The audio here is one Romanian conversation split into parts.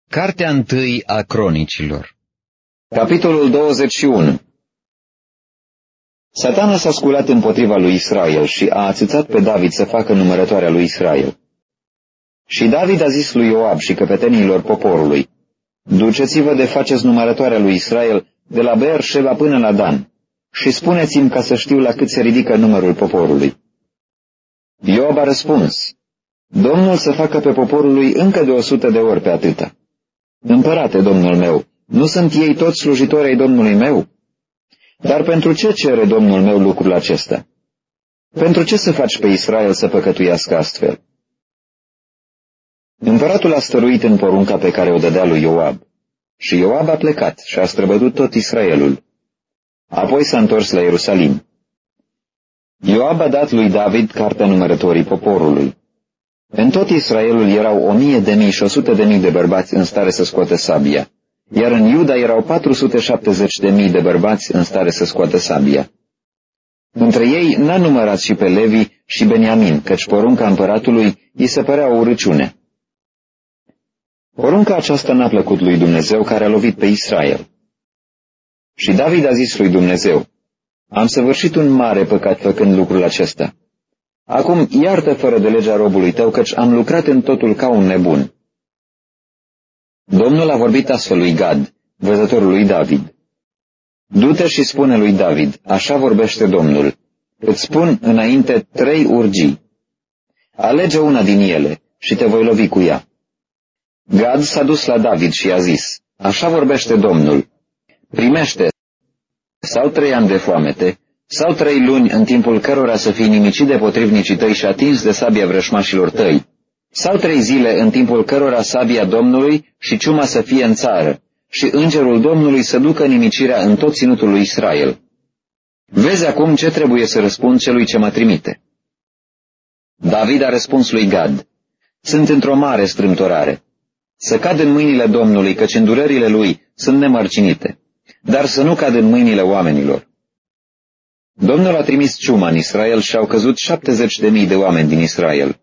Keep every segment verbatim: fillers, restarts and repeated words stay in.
Cartea întâi a Cronicilor. Capitolul douăzeci și unu. Satana s-a sculat împotriva lui Israel și a ațățat pe David să facă numărătoarea lui Israel. Și David a zis lui Ioab și căpetenilor poporului: Duceți-vă de faceți numărătoarea lui Israel de la Beer-Sheba până la Dan și spuneți-mi ca să știu la cât se ridică numărul poporului. Ioab a răspuns: Domnul să facă pe poporul lui încă de o sută de ori pe atâta. Împărate, domnul meu, nu sunt ei toți slujitori ai domnului meu? Dar pentru ce cere domnul meu lucrul acesta? Pentru ce să faci pe Israel să păcătuiască astfel? Împăratul a stăruit în porunca pe care o dădea lui Ioab. Și Ioab a plecat și a străbătut tot Israelul. Apoi s-a întors la Ierusalim. Ioab a dat lui David cartea numărătorii poporului. În tot Israelul erau o mie de mii și o sută de mii de bărbați în stare să scoată sabia, iar în Iuda erau patru sute șaptezeci de mii de bărbați în stare să scoată sabia. Între ei n-a numărat și pe Levi și Beniamin, căci porunca împăratului îi se părea o urăciune. Porunca aceasta n-a plăcut lui Dumnezeu, care a lovit pe Israel. Și David a zis lui Dumnezeu: Am săvârșit un mare păcat făcând lucrul acesta. Acum iartă fără de legea robului tău, căci am lucrat în totul ca un nebun. Domnul a vorbit astfel lui Gad, văzătorul lui David: Du-te și spune lui David, așa vorbește Domnul, îți spun înainte trei urgii. Alege una din ele și te voi lovi cu ea. Gad s-a dus la David și i-a zis: Așa vorbește Domnul, primește sau trei ani de foamete, sau trei luni în timpul cărora să fii nimicit de potrivnicii tăi și atins de sabia vrășmașilor tăi, sau trei zile în timpul cărora sabia Domnului și ciuma să fie în țară, și îngerul Domnului să ducă nimicirea în tot ținutul lui Israel. Vezi acum ce trebuie să răspund celui ce mă trimite. David a răspuns lui Gad: Sunt într-o mare strâmtorare. Să cad în mâinile Domnului, căci îndurările lui sunt nemărcinite, dar să nu cad în mâinile oamenilor. Domnul a trimis ciuma în Israel și au căzut șaptezeci de mii de oameni din Israel.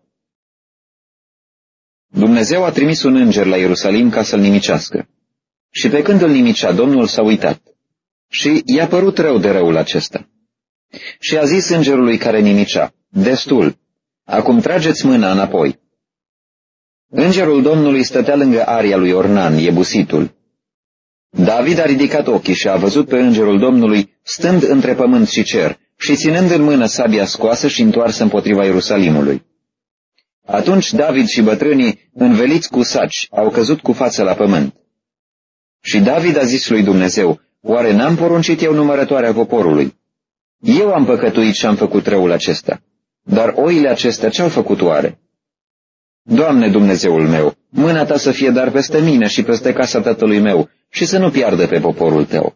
Dumnezeu a trimis un înger la Ierusalim ca să-l nimicească. Și pe când îl nimicea, Domnul s-a uitat. Și i-a părut rău de răul acesta. Și a zis îngerului care nimicea: Destul, acum trageți mâna înapoi. Îngerul Domnului stătea lângă aria lui Ornan, Iebusitul. David a ridicat ochii și a văzut pe îngerul Domnului stând între pământ și cer și ținând în mână sabia scoasă și întoarsă împotriva Ierusalimului. Atunci David și bătrânii, înveliți cu saci, au căzut cu fața la pământ. Și David a zis lui Dumnezeu: Oare n-am poruncit eu numărătoarea poporului? Eu am păcătuit și am făcut răul acesta. Dar oile acestea ce-au făcut oare? Doamne Dumnezeul meu, mâna ta să fie dar peste mine și peste casa tatălui meu și să nu piardă pe poporul tău.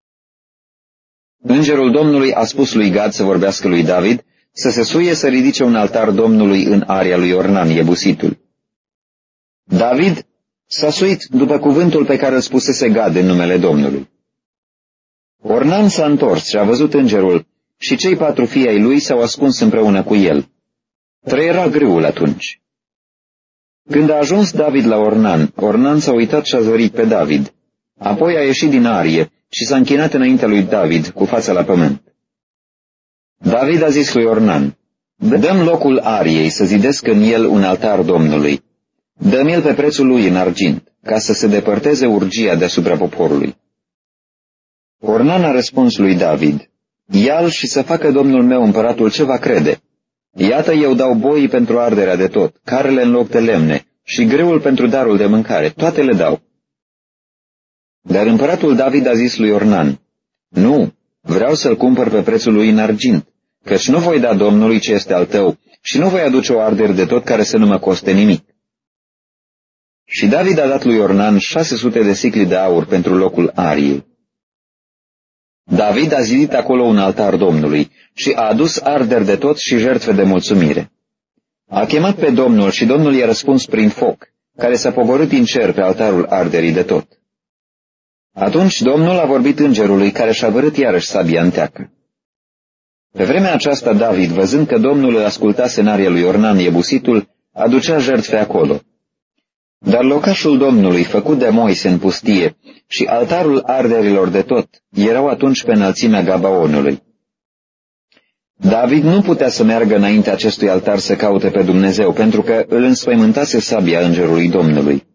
Îngerul Domnului a spus lui Gad să vorbească lui David să se suie să ridice un altar Domnului în aria lui Ornan, Iebusitul. David s-a suit după cuvântul pe care îl spusese Gad în numele Domnului. Ornan s-a întors și a văzut îngerul și cei patru fii ai lui s-au ascuns împreună cu el. Trăiera grâul atunci. Când a ajuns David la Ornan, Ornan s-a uitat și a zărit pe David. Apoi a ieșit din arie și s-a închinat înaintea lui David cu fața la pământ. David a zis lui Ornan: Dă-mi locul ariei să zidesc în el un altar Domnului. Dă-mi el pe prețul lui în argint, ca să se depărteze urgia deasupra poporului. Ornan a răspuns lui David: Ia-l și să facă domnul meu împăratul ce va crede. Iată, eu dau boii pentru arderea de tot, carele în loc de lemne și greul pentru darul de mâncare, toate le dau. Dar împăratul David a zis lui Ornan: Nu, vreau să-l cumpăr pe prețul lui în argint, căci nu voi da Domnului ce este al tău și nu voi aduce o ardere de tot care să nu mă coste nimic. Și David a dat lui Ornan șase sute de sicli de aur pentru locul ariei. David a zidit acolo un altar Domnului și a adus arderi de tot și jertfe de mulțumire. A chemat pe Domnul și Domnul i-a răspuns prin foc, care s-a pogorât din cer pe altarul arderii de tot. Atunci Domnul a vorbit îngerului care și-a vărât iarăși sabia în teacă. Pe vremea aceasta David, văzând că Domnul îl ascultase în aria lui Ornan Iebusitul, aducea jertfe acolo. Dar locașul Domnului, făcut de Moise în pustie, și altarul arderilor de tot, erau atunci pe înălțimea Gabaonului. David nu putea să meargă înainte acestui altar să caute pe Dumnezeu, pentru că îl înspăimântase sabia îngerului Domnului.